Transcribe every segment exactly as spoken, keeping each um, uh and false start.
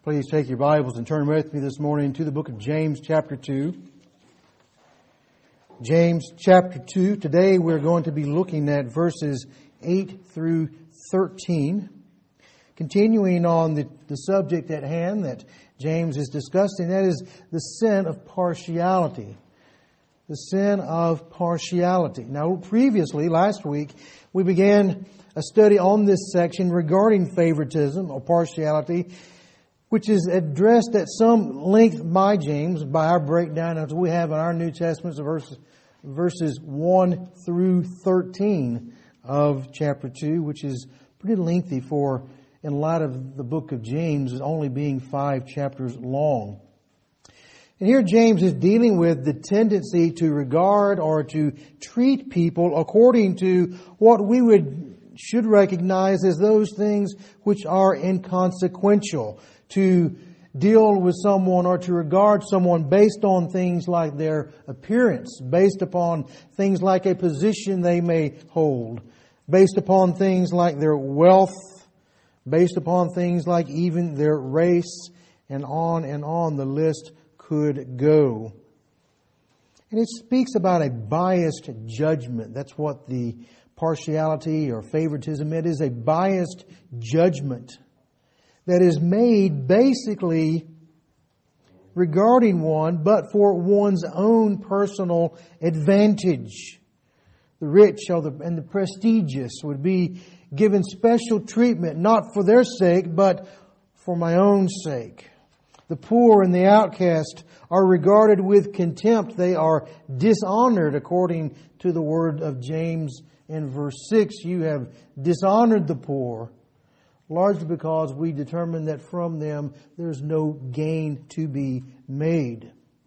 Please take your Bibles and turn with me this morning to the book of James chapter two. James chapter two. Today we're going to be looking at verses eight through thirteen. Continuing on the, the subject at hand that James is discussing, that is the sin of partiality. The sin of partiality. Now previously, last week, we began a study on this section regarding favoritism or partiality, which is addressed at some length by James, by our breakdown as we have in our New Testament, verses, verses one through thirteen of chapter two, which is pretty lengthy for, in light of the book of James only being five chapters long. And here James is dealing with the tendency to regard or to treat people according to what we would should recognize as those things which are inconsequential. To deal with someone or to regard someone based on things like their appearance, based upon things like a position they may hold, based upon things like their wealth, based upon things like even their race, and on and on the list could go. And it speaks about a biased judgment. That's what the partiality or favoritism, it is a biased judgment that is made basically regarding one, but for one's own personal advantage. The rich or the, and the prestigious would be given special treatment, not for their sake, but for my own sake. The poor and the outcast are regarded with contempt. They are dishonored, according to the word of James in verse six. You have dishonored the poor, largely because we determine that from them there's no gain to be made.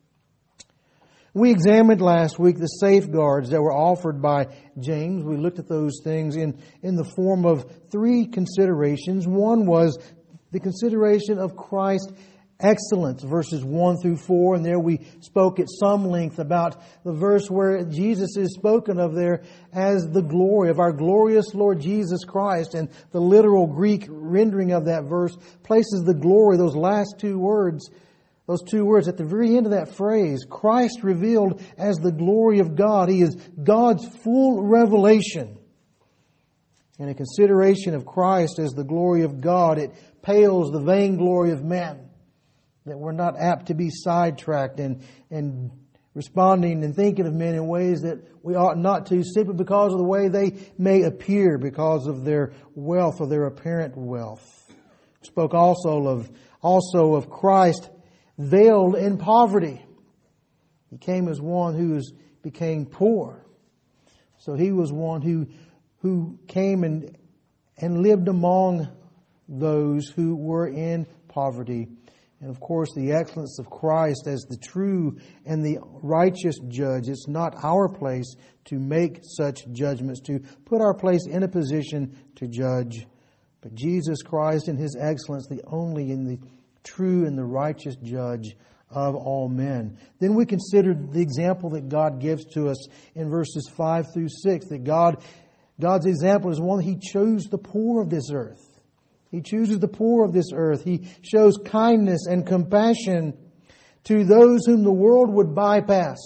We examined last week the safeguards that were offered by James. We looked at those things in, in the form of three considerations. One was the consideration of Christ's excellence, verses one through four, and there we spoke at some length about the verse where Jesus is spoken of there as the glory of our glorious Lord Jesus Christ, and the literal Greek rendering of that verse places the glory, those last two words, those two words at the very end of that phrase, Christ revealed as the glory of God. He is God's full revelation. And a consideration of Christ as the glory of God, it pales the vainglory of men. That we're not apt to be sidetracked and, and responding and thinking of men in ways that we ought not to, simply because of the way they may appear, because of their wealth or their apparent wealth. We spoke also of also of Christ veiled in poverty. He came as one who was, became poor. So he was one who who came and and lived among those who were in poverty. And of course, the excellence of Christ as the true and the righteous judge. It's not our place to make such judgments, to put our place in a position to judge. But Jesus Christ in His excellence, the only and the true and the righteous judge of all men. Then we considered the example that God gives to us in verses five through six. That God, God's example is one that He chose the poor of this earth. He chooses the poor of this earth. He shows kindness and compassion to those whom the world would bypass.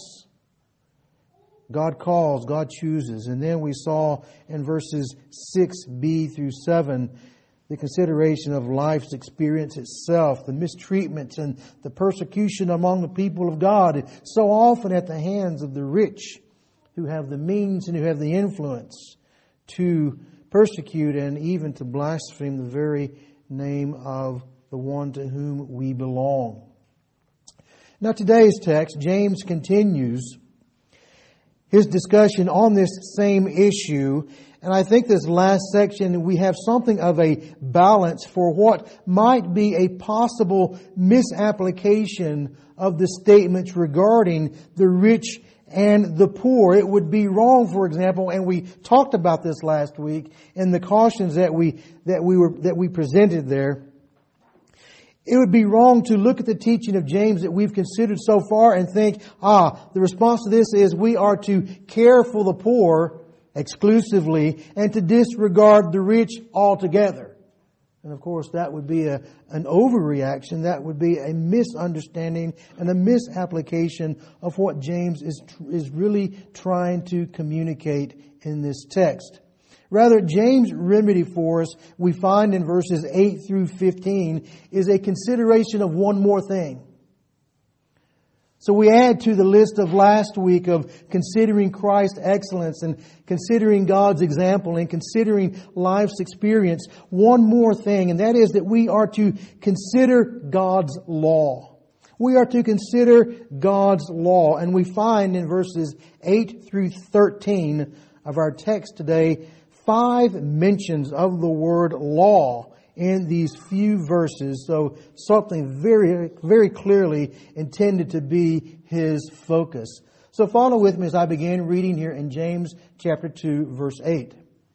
God calls, God chooses. And then we saw in verses six b through seven the consideration of life's experience itself, the mistreatments and the persecution among the people of God, so often at the hands of the rich who have the means and who have the influence to persecute and even to blaspheme the very name of the one to whom we belong. Now today's text, James continues his discussion on this same issue. And I think this last section, we have something of a balance for what might be a possible misapplication of the statements regarding the rich and the poor. It would be wrong, for example, and we talked about this last week in the cautions that we that we were that we presented there. It would be wrong to look at the teaching of James that we've considered so far and think, ah, the response to this is we are to care for the poor exclusively and to disregard the rich altogether. And of course, that would be a, an overreaction. That would be a misunderstanding and a misapplication of what James is, is really trying to communicate in this text. Rather, James' remedy for us, we find in verses eight through fifteen, is a consideration of one more thing. So we add to the list of last week of considering Christ's excellence and considering God's example and considering life's experience, one more thing, and that is that we are to consider God's law. We are to consider God's law, and we find in verses eight through thirteen of our text today five mentions of the word law in these few verses. So something very, very clearly intended to be his focus. So follow with me as I begin reading here in James chapter two, verse eight.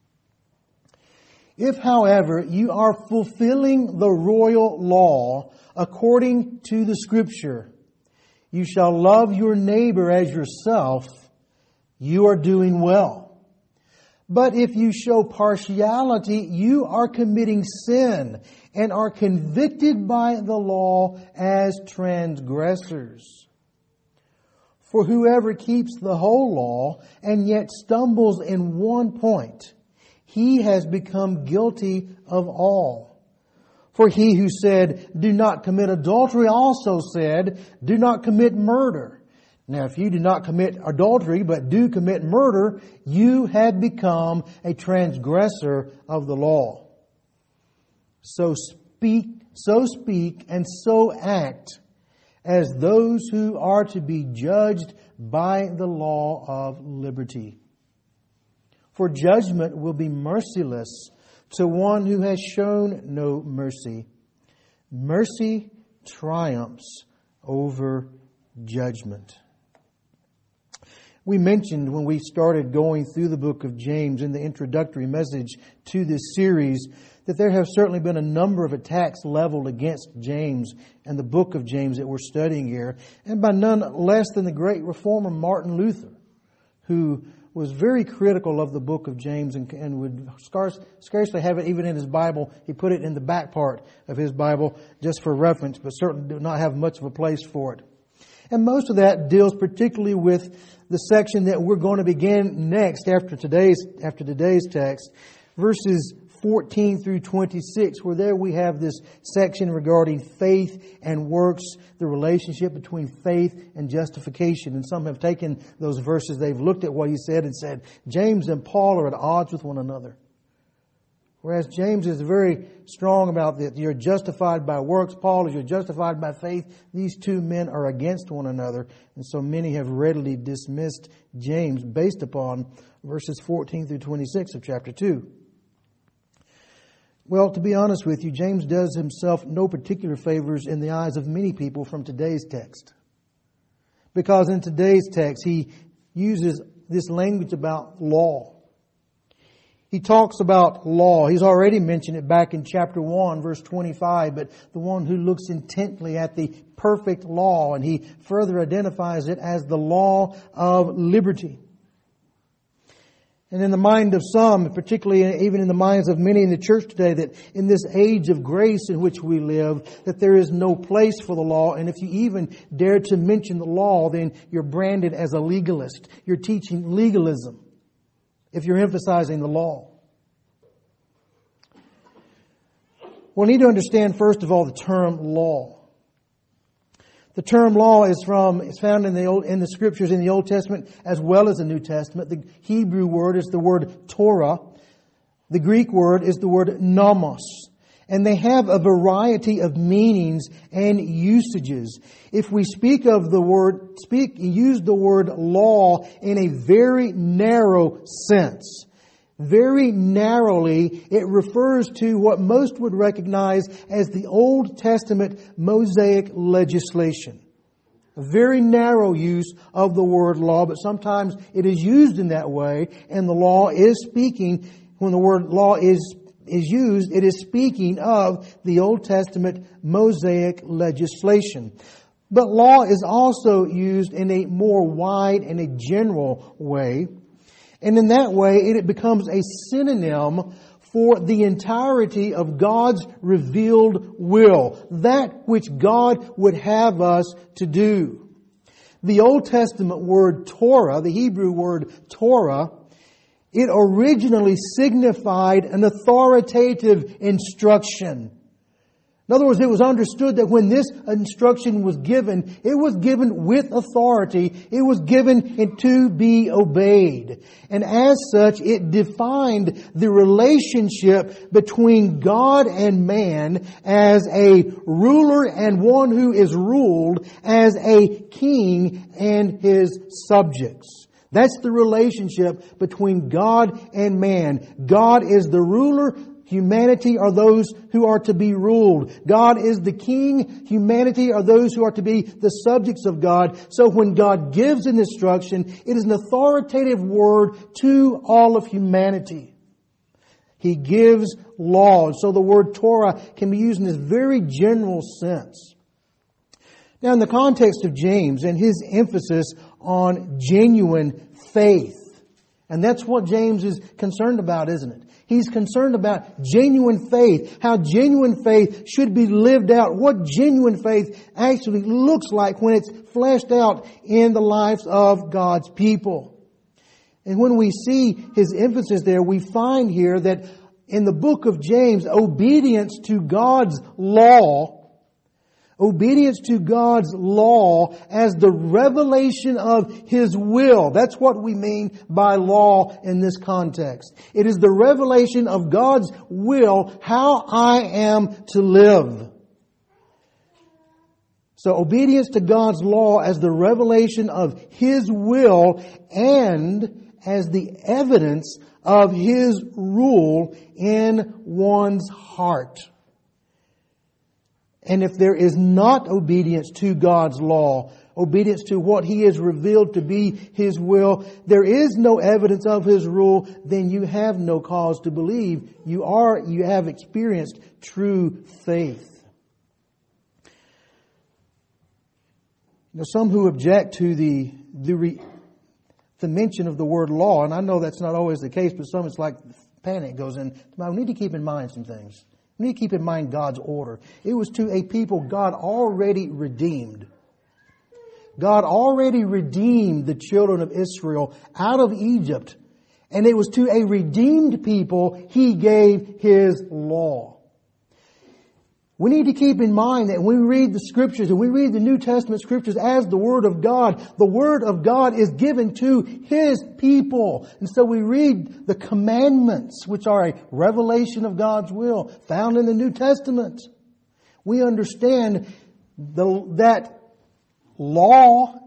If, however, you are fulfilling the royal law according to the Scripture, you shall love your neighbor as yourself, you are doing well. But if you show partiality, you are committing sin and are convicted by the law as transgressors. For whoever keeps the whole law and yet stumbles in one point, he has become guilty of all. For he who said, "Do not commit adultery," also said, "Do not commit murder." Now, if you do not commit adultery, but do commit murder, you have become a transgressor of the law. So speak, so speak, and so act as those who are to be judged by the law of liberty. For judgment will be merciless to one who has shown no mercy. Mercy triumphs over judgment. We mentioned when we started going through the book of James in the introductory message to this series that there have certainly been a number of attacks leveled against James and the book of James that we're studying here, and by none less than the great reformer Martin Luther, who was very critical of the book of James and, and would scarce, scarcely have it even in his Bible. He put it in the back part of his Bible just for reference, but certainly did not have much of a place for it. And most of that deals particularly with the section that we're going to begin next after today's after today's text, verses fourteen through twenty-six, where there we have this section regarding faith and works, the relationship between faith and justification. And some have taken those verses, they've looked at what he said and said, James and Paul are at odds with one another. Whereas James is very strong about that you're justified by works. Paul is you're justified by faith. These two men are against one another. And so many have readily dismissed James based upon verses fourteen through twenty-six of chapter two. Well, to be honest with you, James does himself no particular favors in the eyes of many people from today's text. Because in today's text, he uses this language about law. He talks about law. He's already mentioned it back in chapter one, verse twenty-five, but the one who looks intently at the perfect law, and he further identifies it as the law of liberty. And in the mind of some, particularly even in the minds of many in the church today, that in this age of grace in which we live, that there is no place for the law. And if you even dare to mention the law, then you're branded as a legalist. You're teaching legalism if you're emphasizing the law. We'll need to understand, first of all, the term law. The term law is from is found in the old, in the scriptures in the Old Testament as well as the New Testament. The Hebrew word is the word Torah. The Greek word is the word nomos. And they have a variety of meanings and usages. If we speak of the word, speak, use the word law in a very narrow sense. Very narrowly, it refers to what most would recognize as the Old Testament Mosaic legislation. A very narrow use of the word law, but sometimes it is used in that way, and the law is speaking, when the word law is is used, it is speaking of the Old Testament Mosaic legislation. But law is also used in a more wide and a general way. And in that way, it becomes a synonym for the entirety of God's revealed will, that which God would have us to do. The Old Testament word Torah, the Hebrew word Torah, it originally signified an authoritative instruction. In other words, it was understood that when this instruction was given, it was given with authority. It was given to be obeyed. And as such, it defined the relationship between God and man as a ruler and one who is ruled, as a king and his subjects. That's the relationship between God and man. God is the ruler. Humanity are those who are to be ruled. God is the king. Humanity are those who are to be the subjects of God. So when God gives an instruction, it is an authoritative word to all of humanity. He gives laws. So the word Torah can be used in this very general sense. Now, in the context of James and his emphasis on genuine faith, and that's what James is concerned about, isn't it? He's concerned about genuine faith, how genuine faith should be lived out, what genuine faith actually looks like when it's fleshed out in the lives of God's people. And when we see his emphasis there, we find here that in the book of James, obedience to God's law, obedience to God's law as the revelation of His will. That's what we mean by law in this context. It is the revelation of God's will, how I am to live. So obedience to God's law as the revelation of His will and as the evidence of His rule in one's heart. And if there is not obedience to God's law, obedience to what He has revealed to be His will, there is no evidence of His rule, then you have no cause to believe. You are, you have experienced true faith. You know, some who object to the, the, re, the mention of the word law, and I know that's not always the case, but some it's like panic goes in. I need to keep in mind some things. We need to keep in mind God's order. It was to a people God already redeemed. God already redeemed the children of Israel out of Egypt. And it was to a redeemed people He gave His law. We need to keep in mind that when we read the Scriptures and we read the New Testament Scriptures as the Word of God, the Word of God is given to His people. And so we read the commandments, which are a revelation of God's will, found in the New Testament. We understand the, that law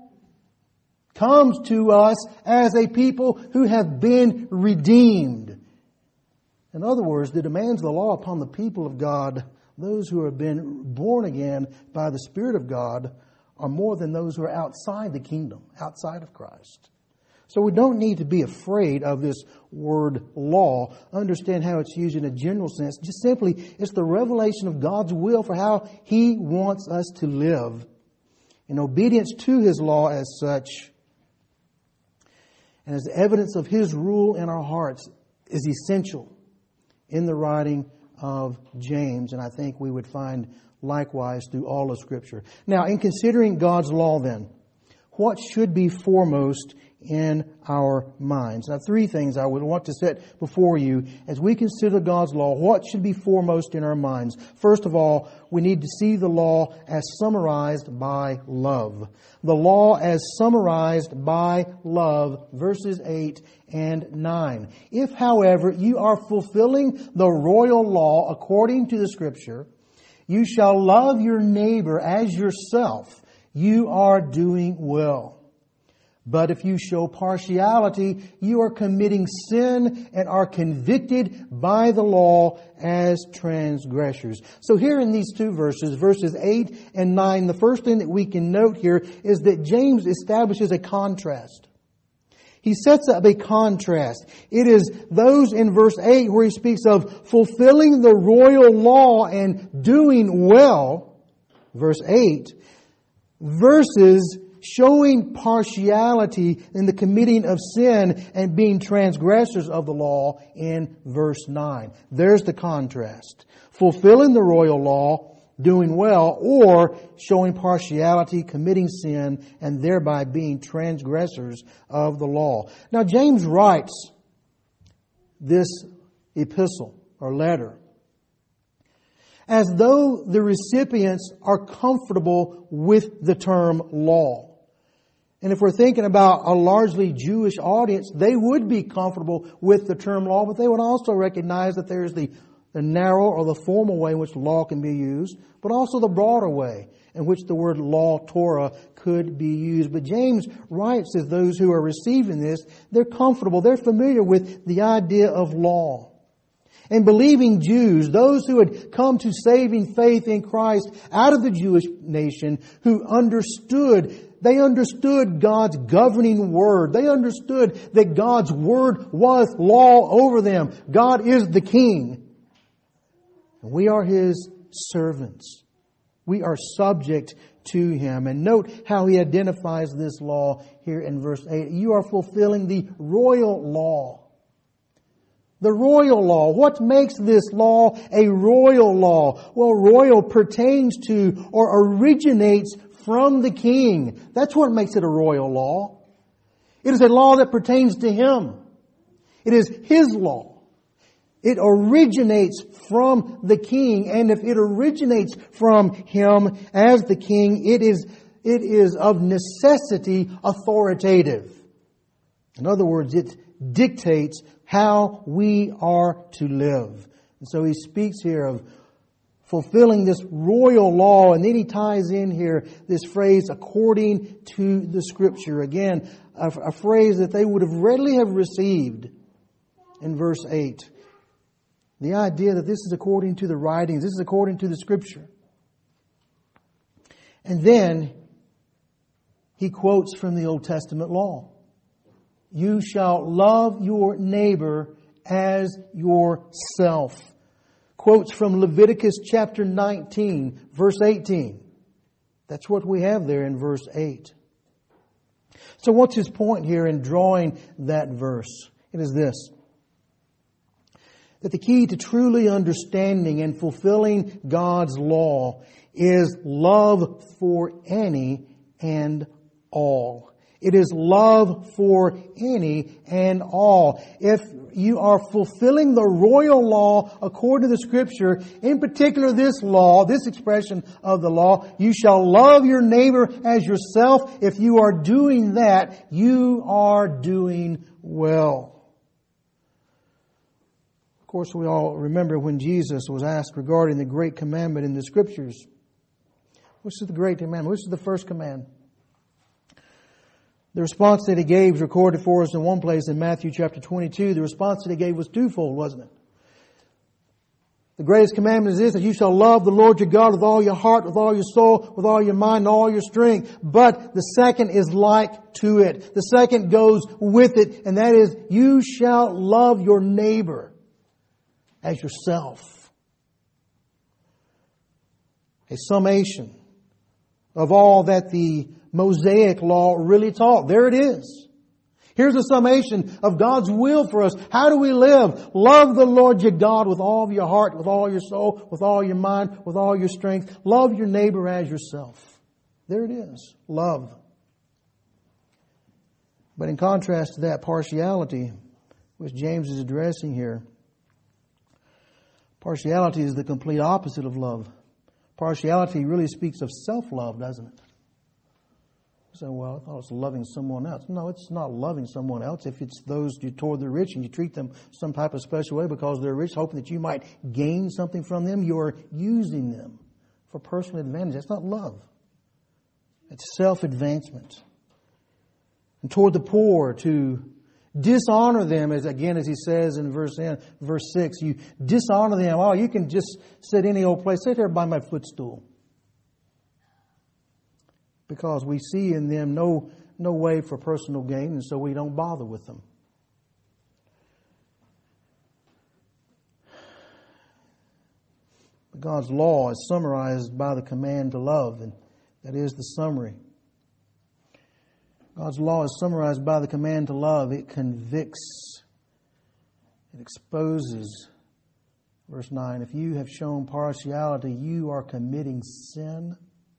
comes to us as a people who have been redeemed. In other words, the demands of the law upon the people of God, those who have been born again by the Spirit of God, are more than those who are outside the kingdom, outside of Christ. So we don't need to be afraid of this word law. Understand how it's used in a general sense. Just simply, it's the revelation of God's will for how He wants us to live. In obedience to His law as such, and as evidence of His rule in our hearts, is essential in the writing of James, and I think we would find likewise through all of Scripture. Now, in considering God's law then, what should be foremost in our minds? Now, three things I would want to set before you as we consider God's law. What should be foremost in our minds? First of all, we need to see the law as summarized by love. The law as summarized by love, verses eight and nine. If, however, you are fulfilling the royal law according to the Scripture, you shall love your neighbor as yourself. You are doing well. But if you show partiality, you are committing sin and are convicted by the law as transgressors. So here in these two verses, verses eight and nine, the first thing that we can note here is that James establishes a contrast. He sets up a contrast. It is those in verse eight where he speaks of fulfilling the royal law and doing well, verse eight, versus showing partiality in the committing of sin and being transgressors of the law in verse nine. There's the contrast. Fulfilling the royal law, doing well, or showing partiality, committing sin, and thereby being transgressors of the law. Now, James writes this epistle or letter as though the recipients are comfortable with the term law. And if we're thinking about a largely Jewish audience, they would be comfortable with the term law, but they would also recognize that there's the, the narrow or the formal way in which law can be used, but also the broader way in which the word law, Torah, could be used. But James writes as those who are receiving this, they're comfortable, they're familiar with the idea of law. And believing Jews, those who had come to saving faith in Christ out of the Jewish nation, who understood, they understood God's governing word. They understood that God's word was law over them. God is the King. And we are His servants. We are subject to Him. And note how He identifies this law here in verse eight. You are fulfilling the royal law. The royal law. What makes this law a royal law? Well, royal pertains to or originates from the king. That's what makes it a royal law. It is a law that pertains to Him. It is His law. It originates from the king. And if it originates from Him as the king, it is, it is of necessity authoritative. In other words, it dictates how we are to live. And so he speaks here of fulfilling this royal law, and then he ties in here this phrase, according to the Scripture. Again, a, a phrase that they would have readily have received in verse eight. The idea that this is according to the writings, this is according to the Scripture. And then he quotes from the Old Testament law. You shall love your neighbor as yourself. Quotes from Leviticus chapter nineteen, verse eighteen. That's what we have there in verse eight. So what's his point here in drawing that verse? It is this: that the key to truly understanding and fulfilling God's law is love for any and all. It is love for any and all. If you are fulfilling the royal law according to the Scripture, in particular this law, this expression of the law, you shall love your neighbor as yourself. If you are doing that, you are doing well. Of course, we all remember when Jesus was asked regarding the great commandment in the Scriptures. Which is the great commandment? Which is the first command? The response that he gave is recorded for us in one place in Matthew chapter twenty-two. The response that he gave was twofold, wasn't it? The greatest commandment is this, that you shall love the Lord your God with all your heart, with all your soul, with all your mind, and all your strength. But the second is like to it. The second goes with it, and that is, you shall love your neighbor as yourself. A summation of all that the Mosaic law really taught. There it is. Here's a summation of God's will for us. How do we live? Love the Lord your God with all of your heart, with all your soul, with all your mind, with all your strength. Love your neighbor as yourself. There it is. Love. But in contrast to that partiality, which James is addressing here, partiality is the complete opposite of love. Partiality really speaks of self-love, doesn't it? You say, well, I thought it's loving someone else. No, it's not loving someone else. If it's those you toward the rich and you treat them some type of special way because they're rich, hoping that you might gain something from them, you're using them for personal advantage. That's not love. It's self-advancement. And toward the poor, to dishonor them, as again as he says in verse verse six, you dishonor them. Oh, you can just sit any old place. Sit there by my footstool. Because we see in them no, no way for personal gain, and so we don't bother with them. But God's law is summarized by the command to love, and that is the summary. God's law is summarized by the command to love. It convicts. It exposes. Verse nine, if you have shown partiality, you are committing sin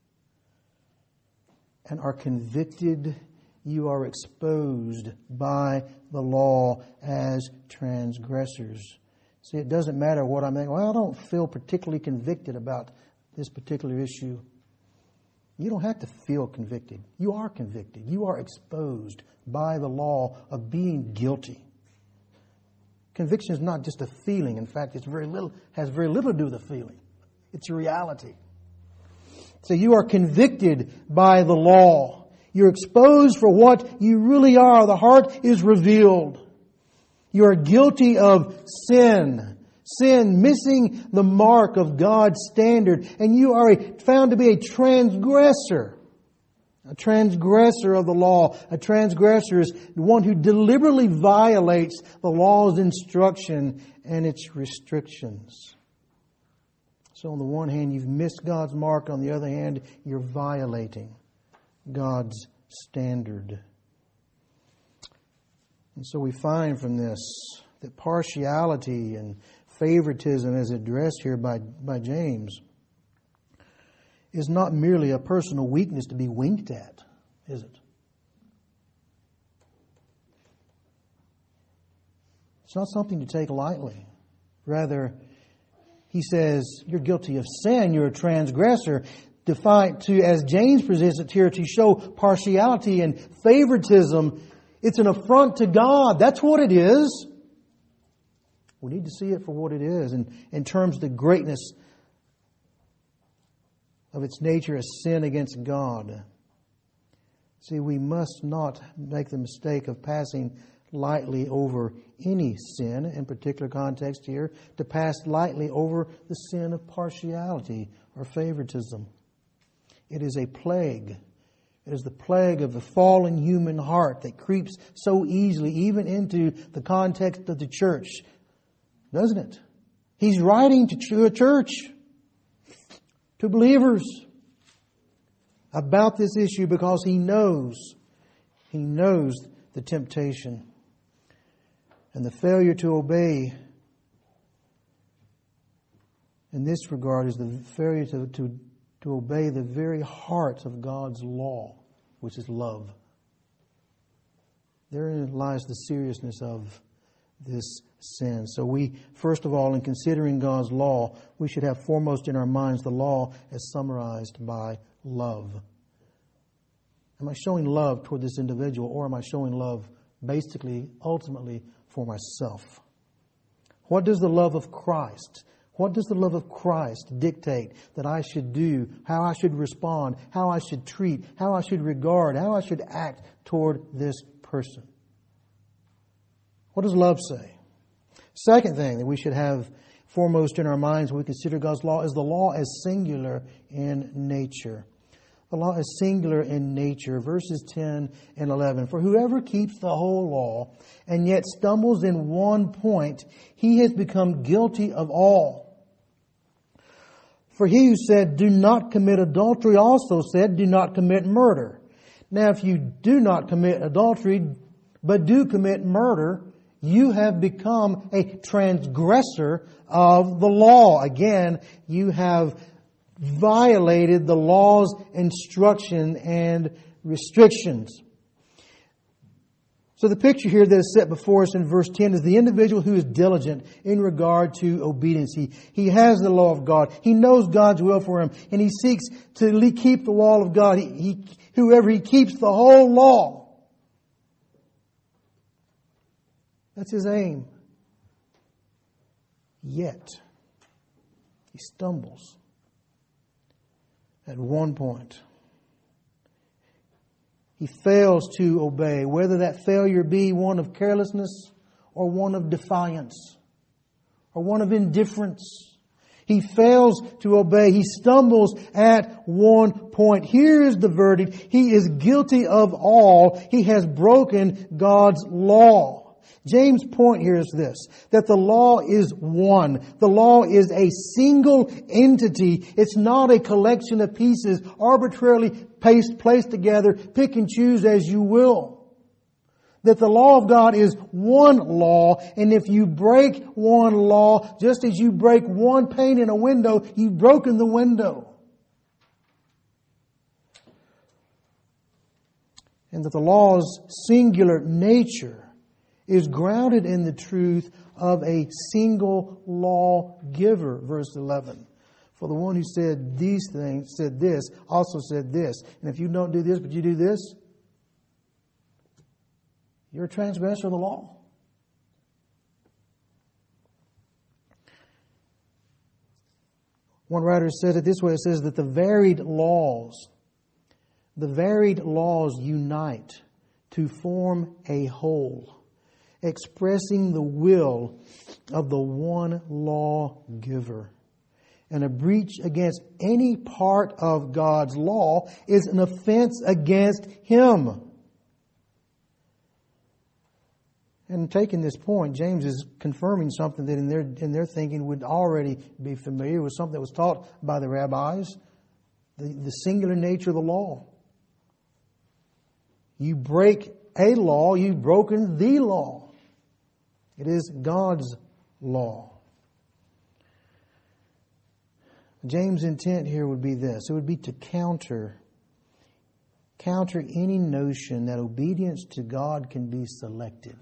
and are convicted. You are exposed by the law as transgressors. See, it doesn't matter what I'm thinking. Well, I don't feel particularly convicted about this particular issue. You don't have to feel convicted. You are convicted. You are exposed by the law of being guilty. Conviction is not just a feeling. In fact, it's very little has very little to do with the feeling. It's a reality. So you are convicted by the law. You're exposed for what you really are. The heart is revealed. You are guilty of sin. Sin, missing the mark of God's standard. And you are a, found to be a transgressor. A transgressor of the law. A transgressor is one who deliberately violates the law's instruction and its restrictions. So on the one hand, you've missed God's mark. On the other hand, you're violating God's standard. And so we find from this that partiality and favoritism, as addressed here by, by James, is not merely a personal weakness to be winked at, is it? It's not something to take lightly. Rather, he says, you're guilty of sin, you're a transgressor. Defined to, as James presents it here, to show partiality and favoritism, it's an affront to God. That's what it is. We need to see it for what it is in, in terms of the greatness of its nature as sin against God. See, we must not make the mistake of passing lightly over any sin, in particular context here, to pass lightly over the sin of partiality or favoritism. It is a plague. It is the plague of the fallen human heart that creeps so easily even into the context of the church. Doesn't it? He's writing to a church, to believers, about this issue because he knows, he knows the temptation. And the failure to obey in this regard is the failure to, to, to obey the very heart of God's law, which is love. Therein lies the seriousness of this sin. So we, first of all, in considering God's law, we should have foremost in our minds the law as summarized by love. Am I showing love toward this individual, or am I showing love basically, ultimately, for myself? What does the love of Christ, what does the love of Christ dictate that I should do, how I should respond, how I should treat, how I should regard, how I should act toward this person? What does love say? Second thing that we should have foremost in our minds when we consider God's law is the law as singular in nature. The law is singular in nature. Verses ten and eleven. For whoever keeps the whole law and yet stumbles in one point, he has become guilty of all. For he who said, do not commit adultery, also said, do not commit murder. Now, if you do not commit adultery, but do commit murder, you have become a transgressor of the law. Again, you have violated the law's instruction and restrictions. So the picture here that is set before us in verse ten is the individual who is diligent in regard to obedience. He, he has the law of God. He knows God's will for him, and he seeks to keep the law of God. He, he, whoever he keeps the whole law. That's his aim. Yet, he stumbles at one point. He fails to obey, whether that failure be one of carelessness or one of defiance or one of indifference. He fails to obey. He stumbles at one point. Here is the verdict. He is guilty of all. He has broken God's law. James' point here is this, that the law is one. The law is a single entity. It's not a collection of pieces arbitrarily placed, placed together, pick and choose as you will. That the law of God is one law, and if you break one law, just as you break one pane in a window, you've broken the window. And that the law's singular nature is grounded in the truth of a single lawgiver. Verse eleven. For the one who said these things, said this, also said this. And if you don't do this, but you do this, you're a transgressor of the law. One writer says it this way. It says that the varied laws, the varied laws unite to form a whole, expressing the will of the one lawgiver. And a breach against any part of God's law is an offense against Him. And taking this point, James is confirming something that in their in their thinking would already be familiar with, something that was taught by the rabbis, the, the singular nature of the law. You break a law, you've broken the law. It is God's law. James' intent here would be this. It would be to counter, counter any notion that obedience to God can be selective.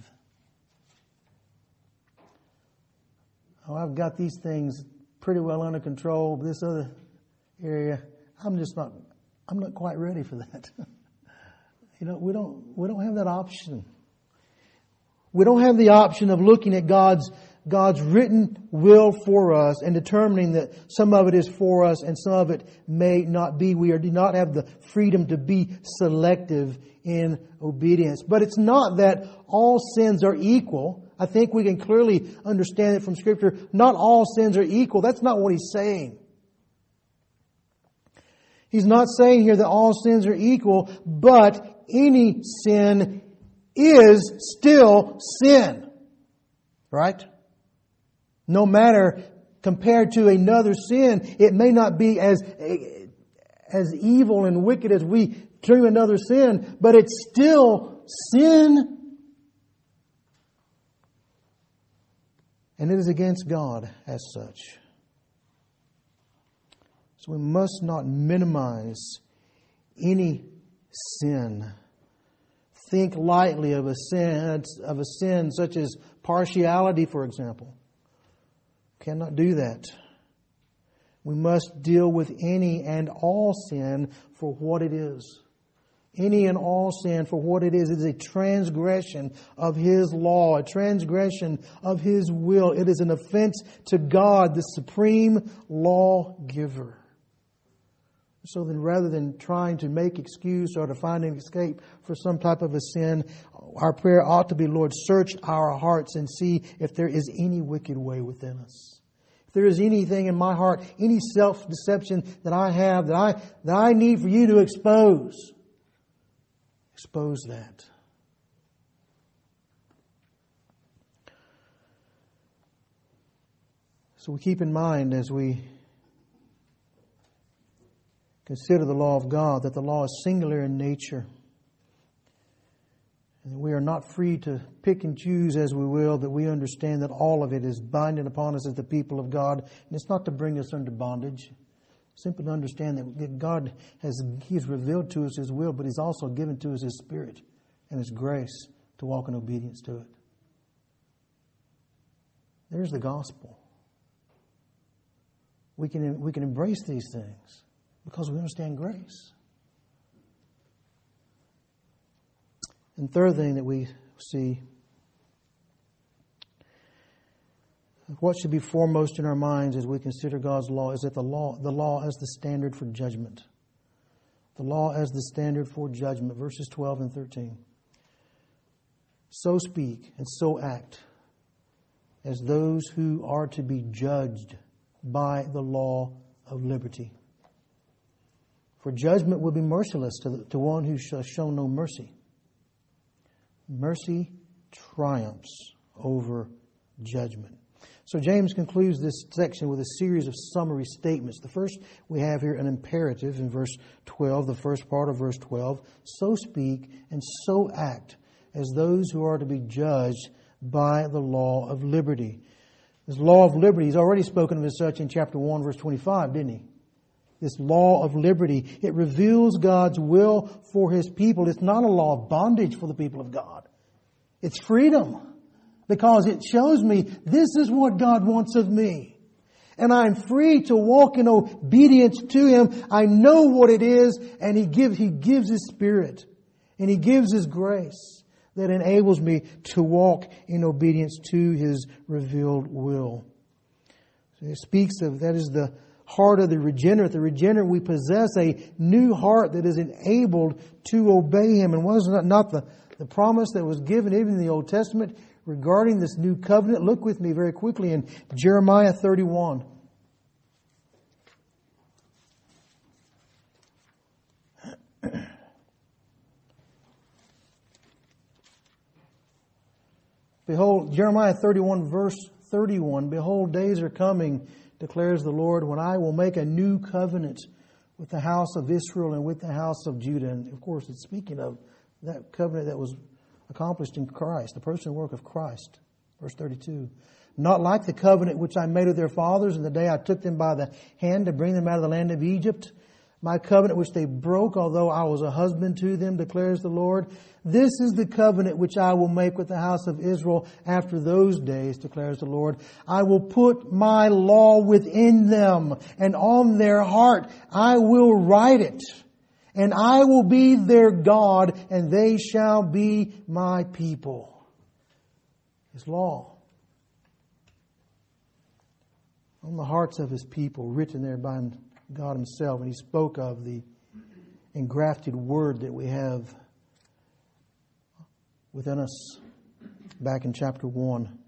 Oh, I've got these things pretty well under control, but this other area, I'm just not, I'm not quite ready for that. You know, we don't, we don't have that option. We don't have the option of looking at God's, God's written will for us and determining that some of it is for us and some of it may not be. We do not have the freedom to be selective in obedience. But it's not that all sins are equal. I think we can clearly understand it from Scripture. Not all sins are equal. That's not what he's saying. He's not saying here that all sins are equal, but any sin is still sin. Right? No matter compared to another sin, it may not be as, as evil and wicked as we treat another sin, but it's still sin. And it is against God as such. So we must not minimize any sin. Think lightly of a sin, of a sin such as partiality, for example. Cannot do that. We must deal with any and all sin for what it is. Any and all sin for what it is. It is a transgression of His law, a transgression of His will. It is an offense to God, the supreme lawgiver. So then rather than trying to make excuse or to find an escape for some type of a sin, our prayer ought to be, Lord, search our hearts and see if there is any wicked way within us. If there is anything in my heart, any self-deception that I have that I, that I need for you to expose. Expose that. So we keep in mind as we consider the law of God that the law is singular in nature. And we are not free to pick and choose as we will, that we understand that all of it is binding upon us as the people of God. And it's not to bring us under bondage. Simply to understand that God has He has revealed to us His will, but He's also given to us His Spirit and His grace to walk in obedience to it. There's the gospel. We can, we can embrace these things because we understand grace. And third thing that we see, what should be foremost in our minds as we consider God's law is that the law, the law as the standard for judgment. The law as the standard for judgment. Verses twelve and thirteen. So speak and so act as those who are to be judged by the law of liberty. For judgment will be merciless to, the, to one who shall show no mercy. Mercy triumphs over judgment. So James concludes this section with a series of summary statements. The first, we have here an imperative in verse twelve, the first part of verse twelve. So speak and so act as those who are to be judged by the law of liberty. This law of liberty, he's already spoken of as such in chapter one, verse twenty-five, didn't he? This law of liberty, it reveals God's will for His people. It's not a law of bondage for the people of God. It's freedom. Because it shows me this is what God wants of me. And I'm free to walk in obedience to Him. I know what it is, and He gives, He gives His Spirit. And He gives His grace that enables me to walk in obedience to His revealed will. So it speaks of, that is the heart of the regenerate. The regenerate, we possess a new heart that is enabled to obey Him. And was not, not the, the promise that was given even in the Old Testament regarding this new covenant? Look with me very quickly in Jeremiah thirty-one. Behold, Jeremiah thirty-one, verse thirty-one. Behold, days are coming, declares the Lord, when I will make a new covenant with the house of Israel and with the house of Judah. And of course, it's speaking of that covenant that was accomplished in Christ, the person and work of Christ. Verse thirty-two. Not like the covenant which I made with their fathers in the day I took them by the hand to bring them out of the land of Egypt. My covenant which they broke, although I was a husband to them, declares the Lord. This is the covenant which I will make with the house of Israel after those days, declares the Lord. I will put my law within them, and on their heart I will write it. And I will be their God, and they shall be my people. His law on the hearts of His people, written there by God Himself. And He spoke of the engrafted word that we have within us back in chapter one.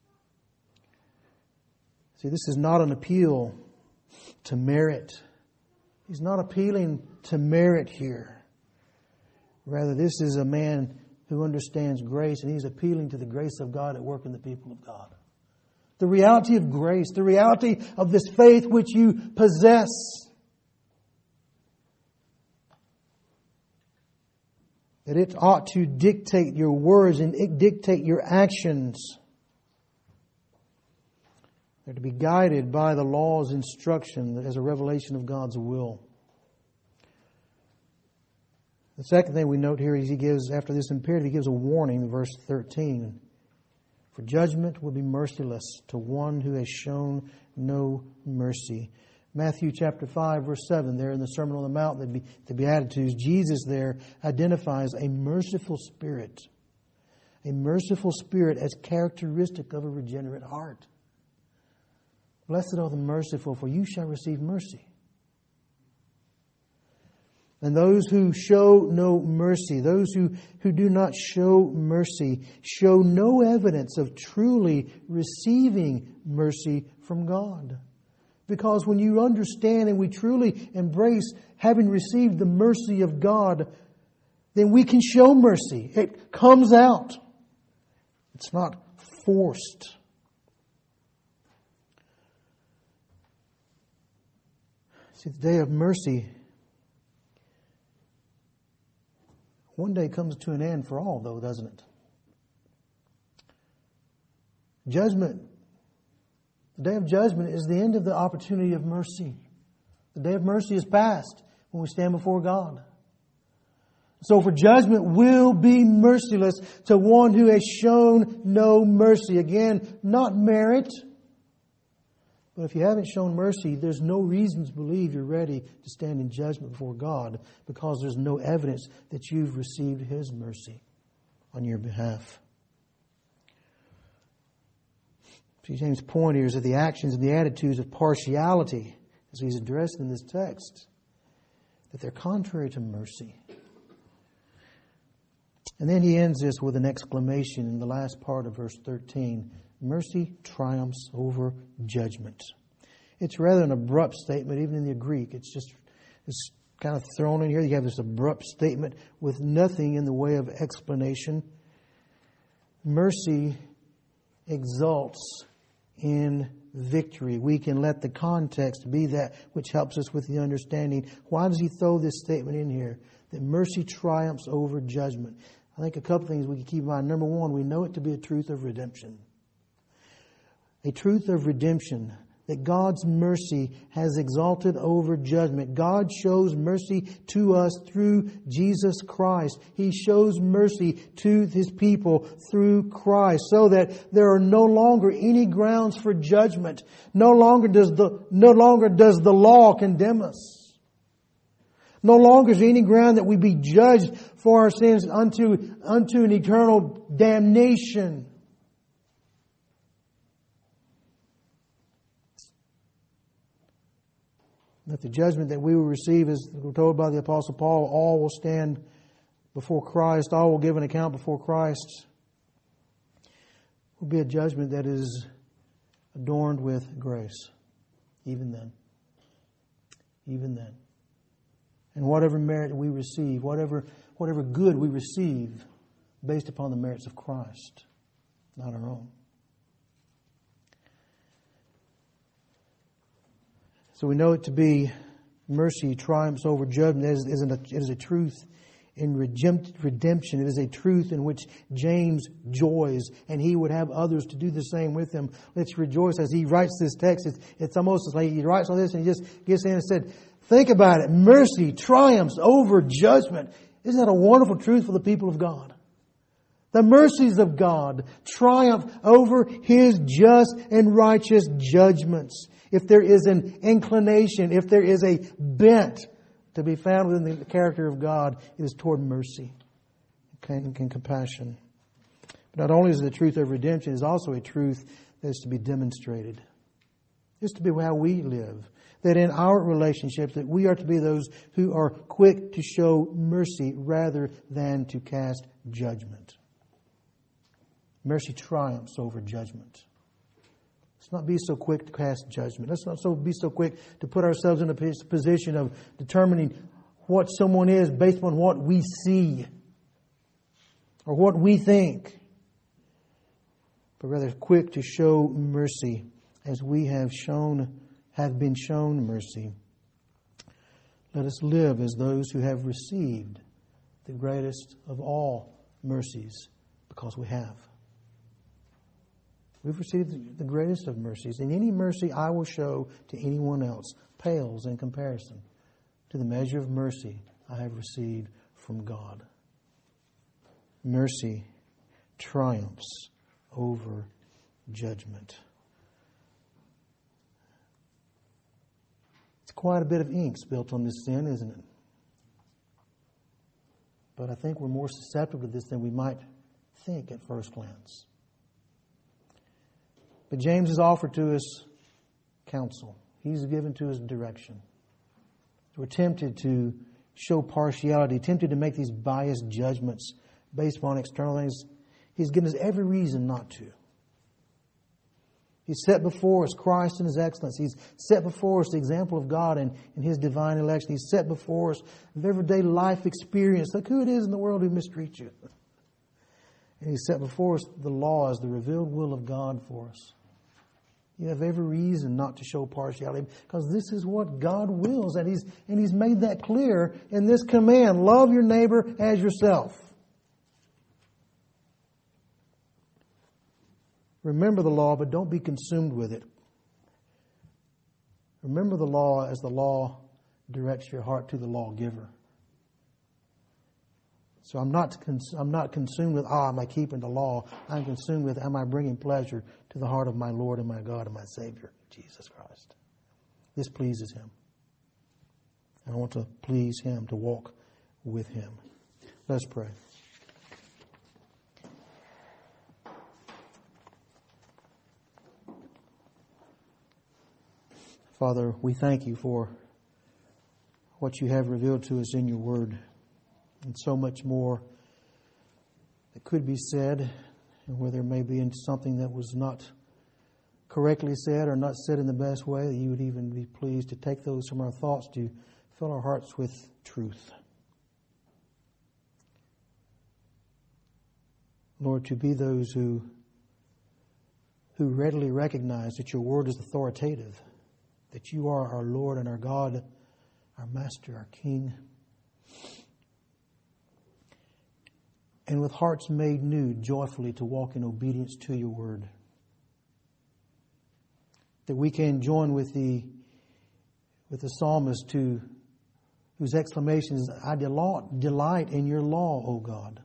See, this is not an appeal to merit. He's not appealing to merit here. Rather, this is a man who understands grace, and he's appealing to the grace of God at work in the people of God. The reality of grace, the reality of this faith which you possess. That it ought to dictate your words and dictate your actions. They're to be guided by the law's instruction as a revelation of God's will. The second thing we note here is he gives, after this imperative, he gives a warning in verse thirteen. For judgment will be merciless to one who has shown no mercy. Matthew chapter five, verse seven, there in the Sermon on the Mount, the, the Beatitudes, Jesus there identifies a merciful spirit. A merciful spirit as characteristic of a regenerate heart. Blessed are the merciful, for you shall receive mercy. And those who show no mercy, those who, who do not show mercy, show no evidence of truly receiving mercy from God. Because when you understand and we truly embrace having received the mercy of God, then we can show mercy. It comes out. It's not forced. See, the day of mercy one day comes to an end for all, though, doesn't it? Judgment. The day of judgment is the end of the opportunity of mercy. The day of mercy is past when we stand before God. So for judgment will be merciless to one who has shown no mercy. Again, not merit. But if you haven't shown mercy, there's no reason to believe you're ready to stand in judgment before God, because there's no evidence that you've received His mercy on your behalf. See, James' point here is that the actions and the attitudes of partiality, as he's addressed in this text, that they're contrary to mercy. And then he ends this with an exclamation in the last part of verse thirteen. Mercy triumphs over judgment. It's rather an abrupt statement, even in the Greek. It's just it's kind of thrown in here. You have this abrupt statement with nothing in the way of explanation. mercy exalts in victory. We can let the context be that which helps us with the understanding. Why does he throw this statement in here? That mercy triumphs over judgment. I think a couple things we can keep in mind. Number one, we know it to be a truth of redemption. A truth of redemption. That God's mercy has exalted over judgment. God shows mercy to us through Jesus Christ. He shows mercy to His people through Christ, so that there are no longer any grounds for judgment. No longer does the, no longer does the law condemn us. No longer is there any ground that we be judged for our sins unto, unto an eternal damnation. That the judgment that we will receive, as we're told by the Apostle Paul, all will stand before Christ, all will give an account before Christ, will be a judgment that is adorned with grace. Even then. Even then. And whatever merit we receive, whatever, whatever good we receive, based upon the merits of Christ, not our own. So we know it to be mercy triumphs over judgment. It is, it is a truth in redemption. It is a truth in which James joys, and he would have others to do the same with him. Let's rejoice as he writes this text. It's, it's almost like he writes all this and he just gets in and said, think about it. Mercy triumphs over judgment. Isn't that a wonderful truth for the people of God? The mercies of God triumph over His just and righteous judgments. If there is an inclination, if there is a bent to be found within the character of God, it is toward mercy and compassion. But not only is it the truth of redemption, it is also a truth that is to be demonstrated. It's to be how we live. That in our relationships, that we are to be those who are quick to show mercy rather than to cast judgment. Mercy triumphs over judgment. Let's not be so quick to cast judgment. Let's not so be so quick to put ourselves in a position of determining what someone is based upon what we see or what we think. But rather quick to show mercy as we have shown, have been shown mercy. Let us live as those who have received the greatest of all mercies, because we have. We've received the greatest of mercies, and any mercy I will show to anyone else pales in comparison to the measure of mercy I have received from God. Mercy triumphs over judgment. It's quite a bit of ink spilt on this sin, isn't it? But I think we're more susceptible to this than we might think at first glance. But James has offered to us counsel. He's given to us direction. We're tempted to show partiality, tempted to make these biased judgments based upon external things. He's given us every reason not to. He's set before us Christ and His excellence. He's set before us the example of God and, and His divine election. He's set before us the everyday life experience. Look who it is in the world who mistreats you. And He's set before us the law as the revealed will of God for us. You have every reason not to show partiality, because this is what God wills, and He's and He's made that clear in this command: love your neighbor as yourself. Remember the law, but don't be consumed with it. Remember the law as the law directs your heart to the lawgiver. So I'm not cons- I'm not consumed with, ah, am I keeping the law? I'm consumed with, am I bringing pleasure to the heart of my Lord and my God and my Savior, Jesus Christ? This pleases Him. And I want to please Him, to walk with Him. Let's pray. Father, we thank You for what You have revealed to us in Your Word. And so much more that could be said, and where there may be something that was not correctly said or not said in the best way, that You would even be pleased to take those from our thoughts to fill our hearts with truth. Lord, to be those who, who readily recognize that your word is authoritative, that you are our Lord and our God, our Master, our King. And with hearts made new, joyfully to walk in obedience to your word. That we can join with the with the psalmist to whose exclamation is, I delight, delight in your law, O God.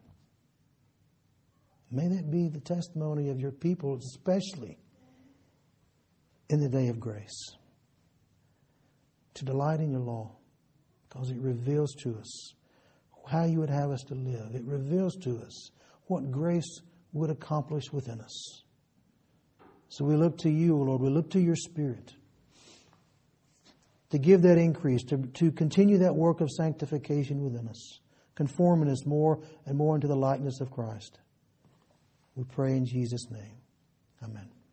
May that be the testimony of your people, especially in the day of grace. To delight in your law, because it reveals to us how you would have us to live. It reveals to us what grace would accomplish within us. So we look to you, O Lord. We look to your Spirit to give that increase, to, to continue that work of sanctification within us, conforming us more and more into the likeness of Christ. We pray in Jesus' name. Amen.